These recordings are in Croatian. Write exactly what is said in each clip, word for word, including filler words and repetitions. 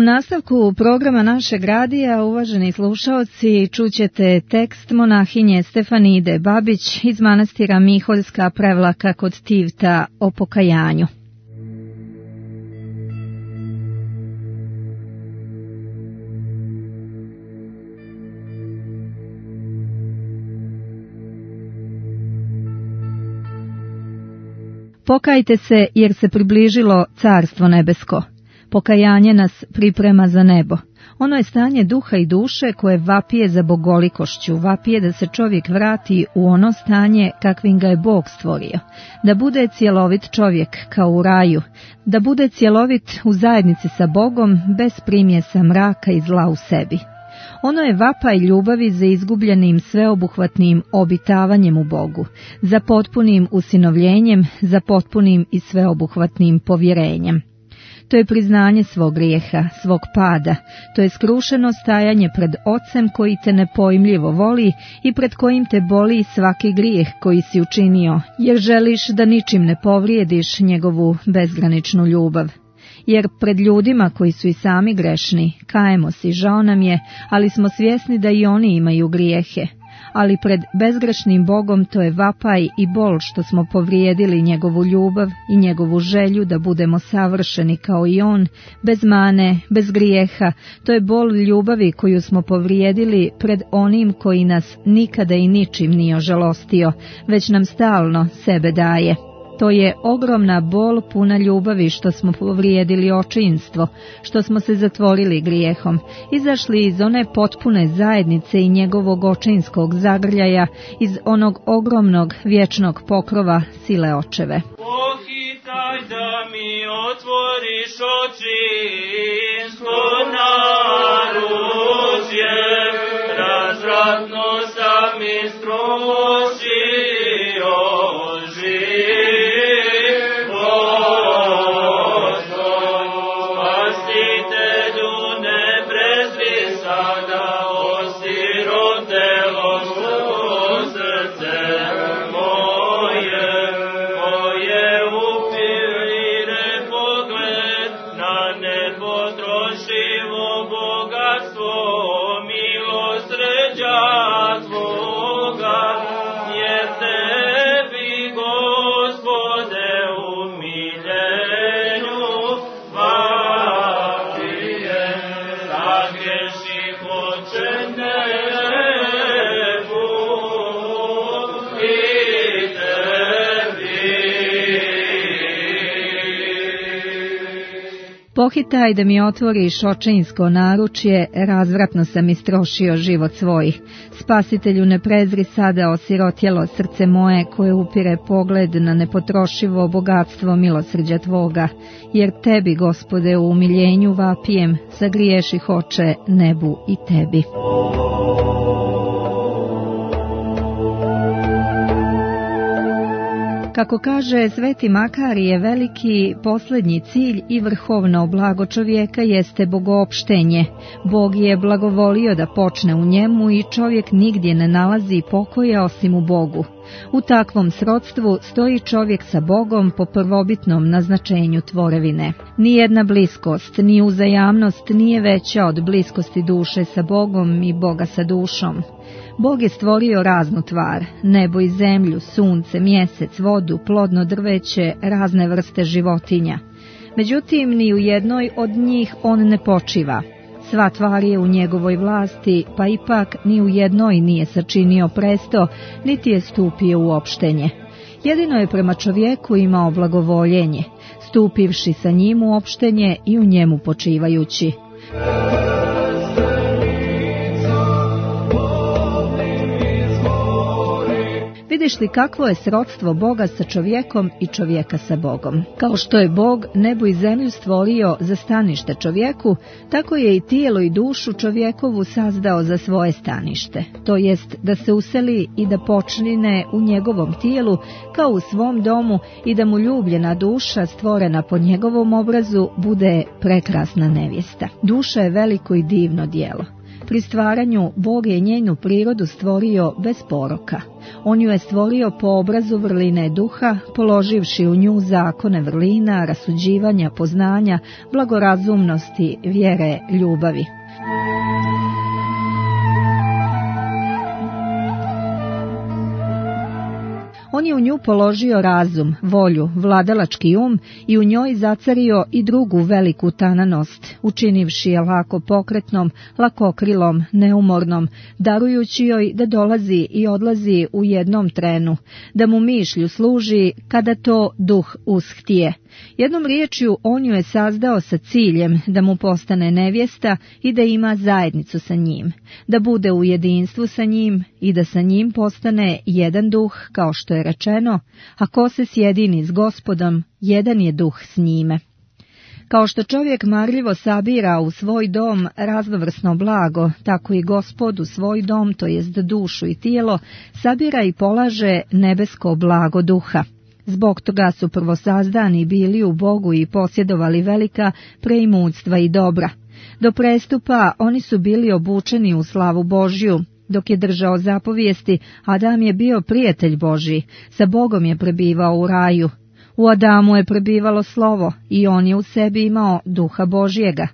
nastavku programa našeg radija, uvaženi slušaoci, čućete tekst monahinje Stefanide Babić iz manastira Miholjska Prevlaka kod Tivta o pokajanju. Pokajte se jer se približilo Carstvo nebesko. Pokajanje nas priprema za nebo. Ono je stanje duha i duše koje vapije za bogolikošću, vapije da se čovjek vrati u ono stanje kakvim ga je Bog stvorio, da bude cjelovit čovjek kao u raju, da bude cjelovit u zajednici sa Bogom bez primjesa mraka i zla u sebi. Ono je vapaj ljubavi za izgubljenim sveobuhvatnim obitavanjem u Bogu, za potpunim usinovljenjem, za potpunim i sveobuhvatnim povjerenjem. To je priznanje svog grijeha, svog pada, to je skrušeno stajanje pred Ocem koji te nepojmljivo voli i pred kojim te boli svaki grijeh koji si učinio, jer želiš da ničim ne povrijediš njegovu bezgraničnu ljubav. Jer pred ljudima koji su i sami grešni, kajemo si, žao nam je, ali smo svjesni da i oni imaju grijehe. Ali pred bezgrešnim Bogom to je vapaj i bol što smo povrijedili njegovu ljubav i njegovu želju da budemo savršeni kao i on, bez mane, bez grijeha. To je bol ljubavi koju smo povrijedili pred onim koji nas nikada i ničim nije ožalostio, već nam stalno sebe daje. To je ogromna bol puna ljubavi što smo povrijedili očinstvo, što smo se zatvorili grijehom, izašli iz one potpune zajednice i njegovog očinskog zagrljaja, iz onog ogromnog vječnog pokrova sile očeve. Pohitaj da mi otvoriš očinstvo naručje, razvratno sam mi strošio živ. Pohitaj da mi otvoriš očinsko naručje, razvratno sam istrošio život svoj. Spasitelju, ne prezri sada osirotjelo srce moje koje upire pogled na nepotrošivo bogatstvo milosrđa tvoga, jer tebi, Gospode, u umiljenju vapijem, sagriješih oče nebu i tebi. Kako kaže Sveti Makarije Veliki, posljednji cilj i vrhovno blago čovjeka jeste bogoopštenje. Bog je blagovolio da počne u njemu i čovjek nigdje ne nalazi pokoja osim u Bogu. U takvom srodstvu stoji čovjek sa Bogom po prvobitnom naznačenju tvorevine. Nijedna bliskost, ni uzajamnost nije veća od bliskosti duše sa Bogom i Boga sa dušom. Bog je stvorio raznu tvar, nebo i zemlju, sunce, mjesec, vodu, plodno drveće, razne vrste životinja. Međutim, ni u jednoj od njih on ne počiva. Sva tvar je u njegovoj vlasti, pa ipak ni u jednoj nije sačinio presto, niti je stupio u opštenje. Jedino je prema čovjeku imao blagovoljenje, stupivši sa njim u opštenje i u njemu počivajući. Vidiš li kakvo je srodstvo Boga sa čovjekom i čovjeka sa Bogom? Kao što je Bog nebo i zemlju stvorio za stanište čovjeku, tako je i tijelo i dušu čovjekovu sazdao za svoje stanište. To jest da se useli i da počine u njegovom tijelu kao u svom domu i da mu ljubljena duša stvorena po njegovom obrazu bude prekrasna nevjesta. Duša je veliko i divno djelo. Pri stvaranju Bog je njenu prirodu stvorio bez poroka. On ju je stvorio po obrazu vrline duha, položivši u nju zakone vrlina, rasuđivanja, poznanja, blagorazumnosti, vjere, ljubavi. On je u nju položio razum, volju, vladalački um i u njoj zacario i drugu veliku tananost, učinivši je lako pokretnom, lakokrilom, neumornom, darujući joj da dolazi i odlazi u jednom trenu, da mu mišlju služi kada to duh ushtije. Jednom riječju on ju je sazdao sa ciljem da mu postane nevjesta i da ima zajednicu sa njim, da bude u jedinstvu sa njim i da sa njim postane jedan duh, kao što je rečeno, a ko se sjedini s Gospodom, jedan je duh s njime. Kao što čovjek marljivo sabira u svoj dom raznovrsno blago, tako i Gospod u svoj dom, to jest dušu i tijelo, sabira i polaže nebesko blago duha. Zbog toga su prvosazdani bili u Bogu i posjedovali velika preimućstva i dobra. Do prestupa oni su bili obučeni u slavu Božju. Dok je držao zapovijesti, Adam je bio prijatelj Božji, sa Bogom je prebivao u raju. U Adamu je prebivalo slovo i on je u sebi imao duha Božjega.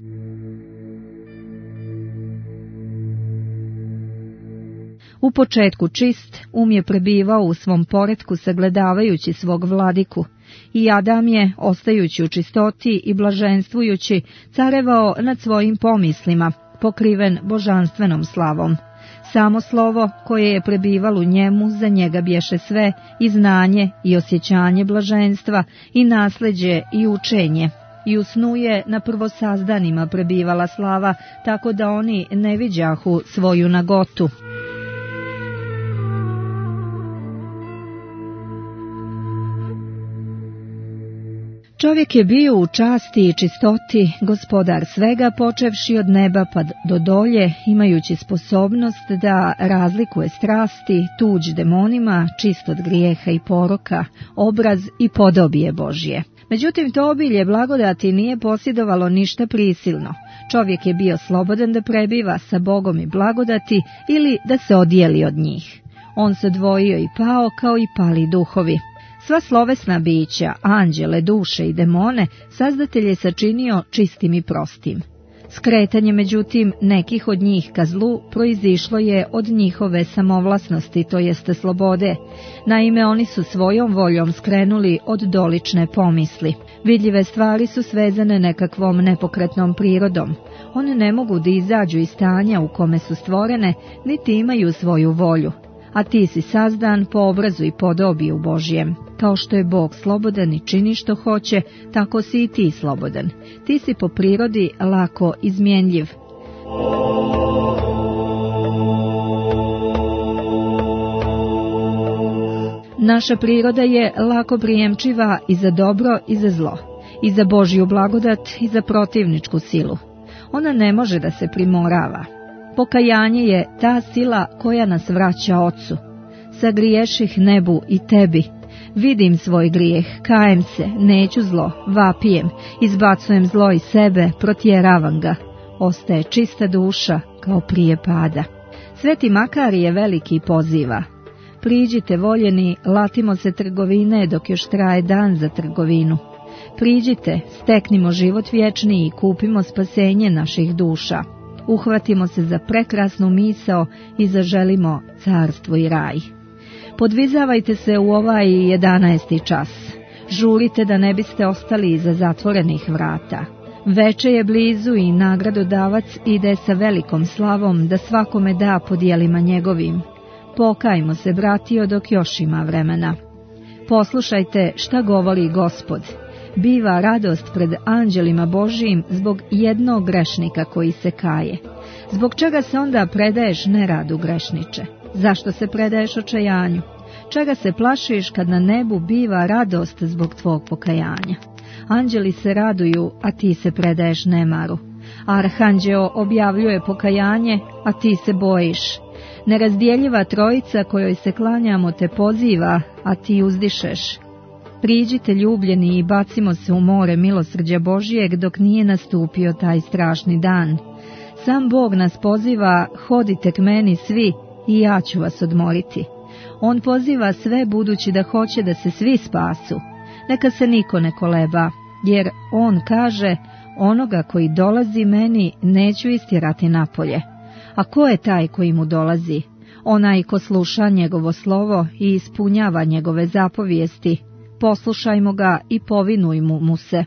U početku čist, um je prebivao u svom poretku sagledavajući svog vladiku, i Adam je, ostajući u čistoti i blaženstvujući, carevao nad svojim pomislima, pokriven božanstvenom slavom. Samo slovo koje je prebivalo u njemu, za njega bješe sve, i znanje, i osjećanje blaženstva, i nasljeđe, i učenje. I u snu je na prvosazdanima prebivala slava, tako da oni ne viđahu svoju nagotu. Čovjek je bio u časti i čistoti, gospodar svega, počevši od neba pa do dolje, imajući sposobnost da razlikuje strasti, tuđ demonima, čist od grijeha i poroka, obraz i podobije Božje. Međutim, to obilje blagodati nije posjedovalo ništa prisilno. Čovjek je bio slobodan da prebiva sa Bogom i blagodati ili da se odijeli od njih. On se odvojio i pao kao i pali duhovi. Sva slovesna bića, anđele, duše i demone, Sazdatelj je sačinio čistim i prostim. Skretanje, međutim, nekih od njih ka zlu proizišlo je od njihove samovlasnosti, to jeste slobode. Naime, oni su svojom voljom skrenuli od dolične pomisli. Vidljive stvari su svezane nekakvom nepokretnom prirodom. One ne mogu da izađu iz stanja u kome su stvorene, niti imaju svoju volju. A ti si sazdan po obrazu i podobiju Božjem. Kao što je Bog slobodan i čini što hoće, tako si i ti slobodan. Ti si po prirodi lako izmjenljiv. Naša priroda je lako prijemčiva i za dobro i za zlo, i za Božju blagodat i za protivničku silu. Ona ne može da se primorava. Pokajanje je ta sila koja nas vraća Ocu. Sagriješih nebu i tebi. Vidim svoj grijeh, kajem se, neću zlo, vapijem, izbacujem zlo iz sebe, protjeravam ga. Ostaje čista duša kao prije pada. Sveti Makarije veliki poziva. Priđite voljeni, latimo se trgovine dok još traje dan za trgovinu. Priđite, steknimo život vječni i kupimo spasenje naših duša. Uhvatimo se za prekrasnu misao i zaželimo carstvo i raj. Podvizavajte se u ovaj jedanaesti čas. Žurite da ne biste ostali iza zatvorenih vrata. Veče je blizu i nagradodavac ide sa velikom slavom da svakome da po djelima njegovim. Pokajmo se, bratio, dok još ima vremena. Poslušajte šta govori Gospod. Biva radost pred anđelima Božijim zbog jednog grešnika koji se kaje. Zbog čega se onda predaješ neradu, grešniče? Zašto se predaješ očajanju? Čega se plašiš kad na nebu biva radost zbog tvog pokajanja? Anđeli se raduju, a ti se predaješ nemaru. Arhanđeo objavljuje pokajanje, a ti se bojiš. Nerazdjeljiva trojica kojoj se klanjamo te poziva, a ti uzdišeš. Priđite ljubljeni i bacimo se u more milosrđa Božijeg dok nije nastupio taj strašni dan. Sam Bog nas poziva, hodite k meni svi i ja ću vas odmoriti. On poziva sve budući da hoće da se svi spasu. Neka se niko ne koleba, jer on kaže, onoga koji dolazi meni neću istjerati napolje. A ko je taj koji mu dolazi? Onaj ko sluša njegovo slovo i ispunjava njegove zapovijesti. Poslušajmo ga i povinujmo mu se.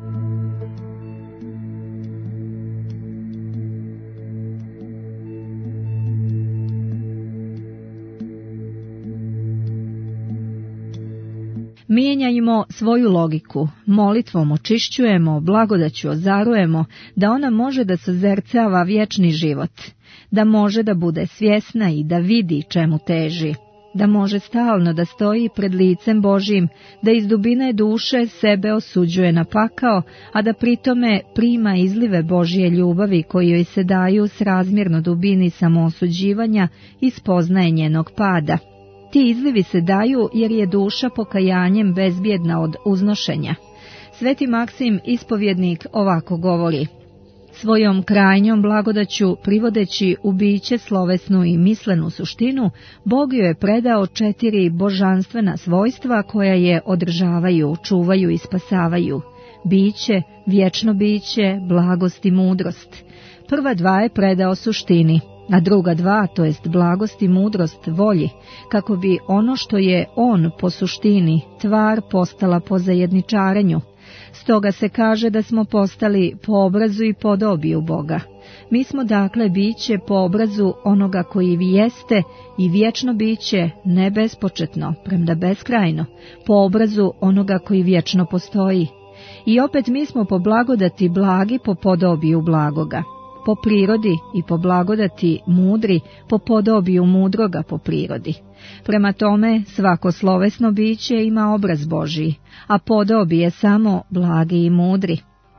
Mijenjajmo svoju logiku, molitvom očišćujemo, blagodaću ozarujemo, da ona može da sozercava vječni život, da može da bude svjesna i da vidi čemu teži, da može stalno da stoji pred licem Božjim, da iz dubine duše sebe osuđuje na pakao, a da pritome prima izlive Božje ljubavi koji joj se daju srazmjerno dubini samoosuđivanja i spoznaje njenog pada. Ti izlivi se daju jer je duša pokajanjem bezbjedna od uznošenja. Sveti Maksim ispovjednik ovako govori: svojom krajnjom blagodaću, privodeći u biće slovesnu i mislenu suštinu, Bog joj je predao četiri božanstvena svojstva koja je održavaju, čuvaju i spasavaju: biće, vječno biće, blagost i mudrost. Prva dva je predao suštini, a druga dva, to jest blagost i mudrost, volji, kako bi ono što je on po suštini, tvar, postala po zajedničarenju. Stoga se kaže da smo postali po obrazu i podobiju Boga. Mi smo dakle biće po obrazu onoga koji vi jeste i vječno biće, ne bespočetno, premda beskrajno, po obrazu onoga koji vječno postoji. I opet mi smo po blagodati blagi po podobiju blagoga. Po prirodi i po blagodati mudri, po podobiju mudroga po prirodi. Prema tome, svako slovesno biće ima obraz Božji, a podobi je samo blagi i mudri.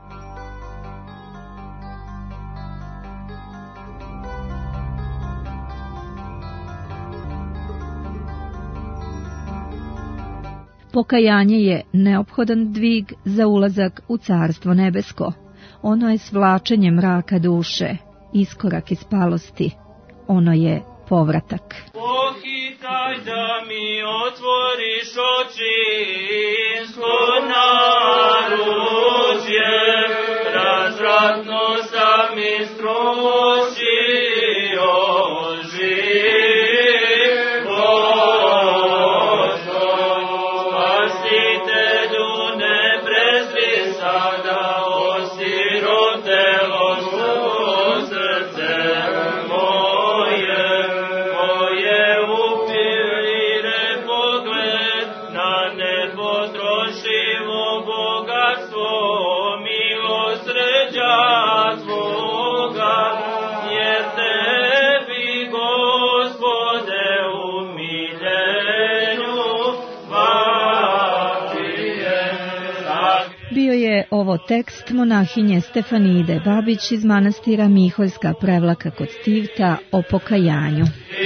Pokajanje je neophodan dvig za ulazak u Carstvo nebesko. Ono je svlačenje mraka duše, iskorak iz palosti. Ono je povratak. Pohitaj da mi otvoriš oči, naručje, razvratno sam istrošio život. Spasitelju ne prezri sada, osirotelo srce moje, moje upire pogled na nepotrošivo bogatstvo, milosrđa Tvoga, jer Tebi, Gospode, u miljenju vapijem. Bio je ovo tekst monahinje Stefanide Babić iz manastira Miholjska Prevlaka kod Stivta o pokajanju.